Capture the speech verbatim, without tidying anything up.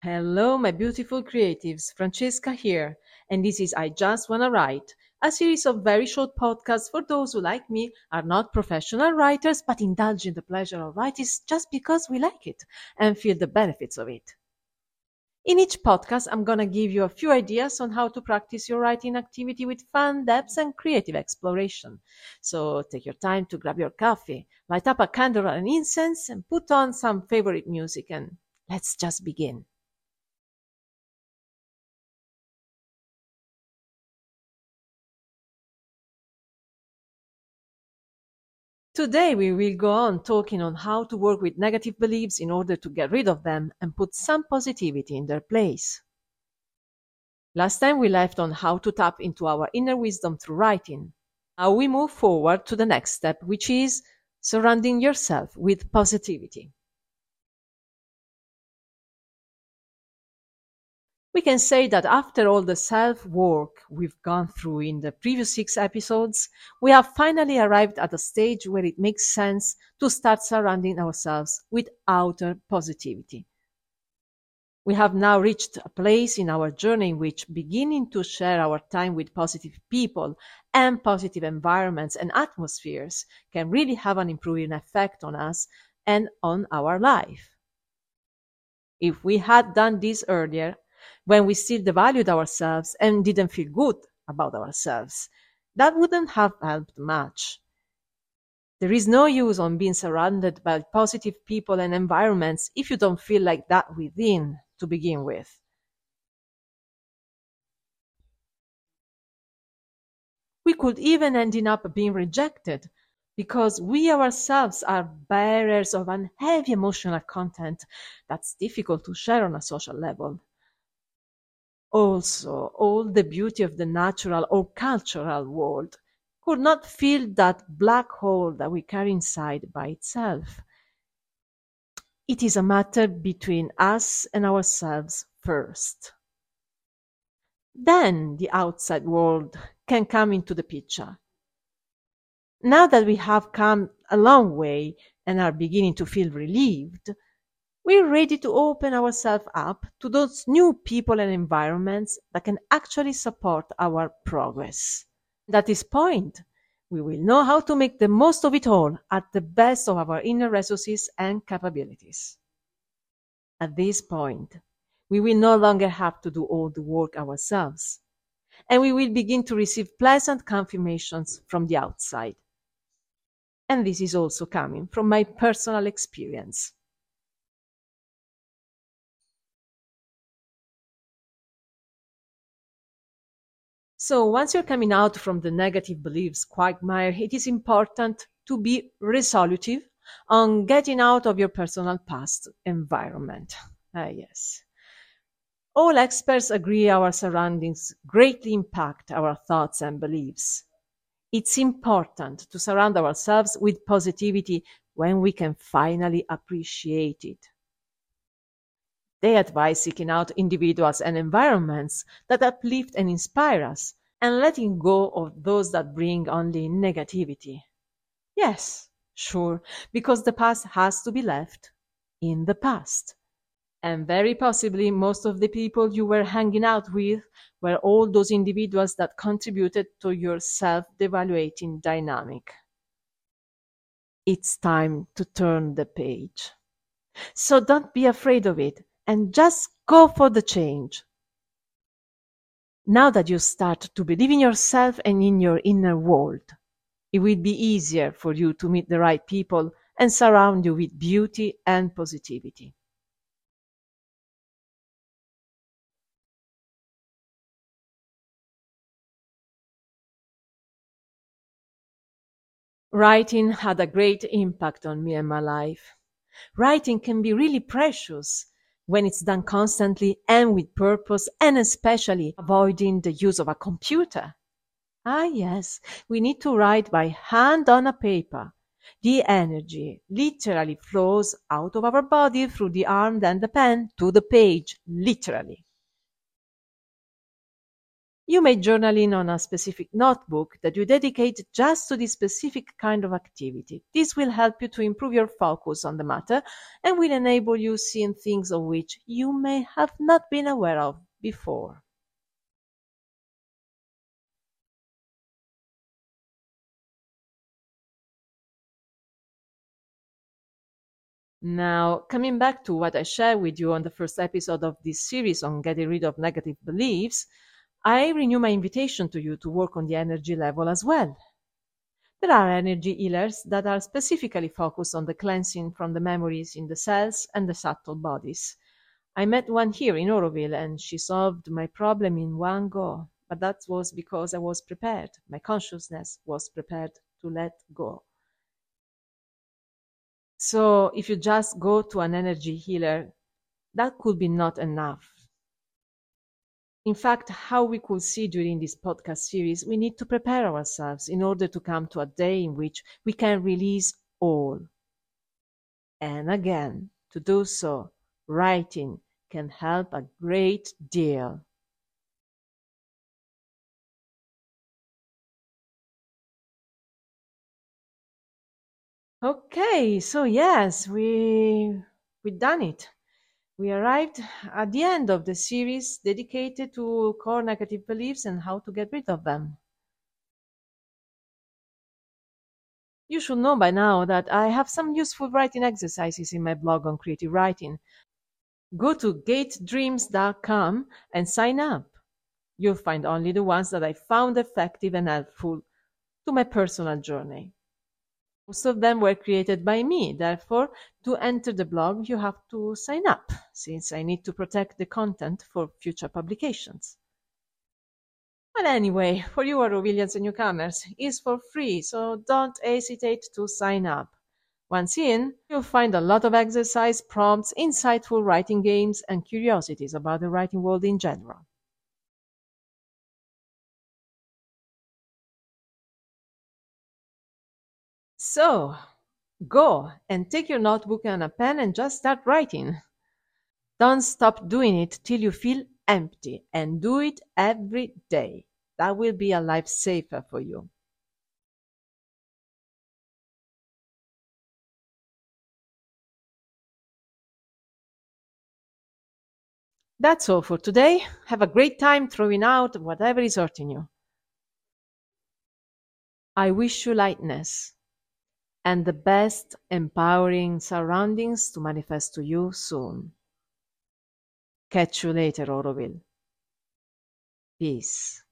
Hello, my beautiful creatives. Francesca here, and this is I Just Wanna Write, a series of very short podcasts for those who, like me, are not professional writers but indulge in the pleasure of writing just because we like it and feel the benefits of it. In each podcast, I'm gonna give you a few ideas on how to practice your writing activity with fun, depth, and creative exploration. So take your time to grab your coffee, light up a candle or an incense, and put on some favorite music, and let's just begin. Today, we will go on talking on how to work with negative beliefs in order to get rid of them and put some positivity in their place. Last time, we left on how to tap into our inner wisdom through writing. Now we move forward to the next step, which is surrounding yourself with positivity. We can say that after all the self-work we've gone through in the previous six episodes, we have finally arrived at a stage where it makes sense to start surrounding ourselves with outer positivity. We have now reached a place in our journey in which beginning to share our time with positive people and positive environments and atmospheres can really have an improving effect on us and on our life. If we had done this earlier, when we still devalued ourselves and didn't feel good about ourselves, that wouldn't have helped much. There is no use on being surrounded by positive people and environments if you don't feel like that within to begin with. We could even end up being rejected because we ourselves are bearers of a heavy emotional content that's difficult to share on a social level. Also, all the beauty of the natural or cultural world could not fill that black hole that we carry inside by itself. It is a matter between us and ourselves first. Then the outside world can come into the picture. Now that we have come a long way and are beginning to feel relieved, we're ready to open ourselves up to those new people and environments that can actually support our progress. At this point, we will know how to make the most of it all at the best of our inner resources and capabilities. At this point, we will no longer have to do all the work ourselves, and we will begin to receive pleasant confirmations from the outside. And this is also coming from my personal experience. So once you're coming out from the negative beliefs quagmire, it is important to be resolutive on getting out of your personal past environment. Ah, yes. All experts agree our surroundings greatly impact our thoughts and beliefs. It's important to surround ourselves with positivity when we can finally appreciate it. They advise seeking out individuals and environments that uplift and inspire us, and letting go of those that bring only negativity. Yes, sure, because the past has to be left in the past. And very possibly most of the people you were hanging out with were all those individuals that contributed to your self-devaluating dynamic. It's time to turn the page. So don't be afraid of it and just go for the change. Now that you start to believe in yourself and in your inner world, it will be easier for you to meet the right people and surround you with beauty and positivity. Writing had a great impact on me and my life. Writing can be really precious when it's done constantly and with purpose, and especially avoiding the use of a computer. Ah, yes, we need to write by hand on a paper. The energy literally flows out of our body through the arm and the pen to the page, literally. You may journal in on a specific notebook that you dedicate just to this specific kind of activity. This will help you to improve your focus on the matter and will enable you seeing things of which you may have not been aware of before. Now, coming back to what I shared with you on the first episode of this series on getting rid of negative beliefs, I renew my invitation to you to work on the energy level as well. There are energy healers that are specifically focused on the cleansing from the memories in the cells and the subtle bodies. I met one here in Oroville and she solved my problem in one go, but that was because I was prepared. My consciousness was prepared to let go. So if you just go to an energy healer, that could be not enough. In fact, how we could see during this podcast series, we need to prepare ourselves in order to come to a day in which we can release all. And again, to do so, writing can help a great deal. Okay, so yes, we we done it. We arrived at the end of the series dedicated to core negative beliefs and how to get rid of them. You should know by now that I have some useful writing exercises in my blog on creative writing. Go to gate dreams dot com and sign up. You'll find only the ones that I found effective and helpful to my personal journey. Most of them were created by me. Therefore, to enter the blog, you have to sign up, since I need to protect the content for future publications. But anyway, for you Aurovillians and newcomers, it's for free, so don't hesitate to sign up. Once in, you'll find a lot of exercise, prompts, insightful writing games, and curiosities about the writing world in general. So, go and take your notebook and a pen and just start writing. Don't stop doing it till you feel empty, and do it every day. That will be a lifesaver for you. That's all for today. Have a great time throwing out whatever is hurting you. I wish you lightness and the best empowering surroundings to manifest to you soon. Catch you later, Auroville. Peace.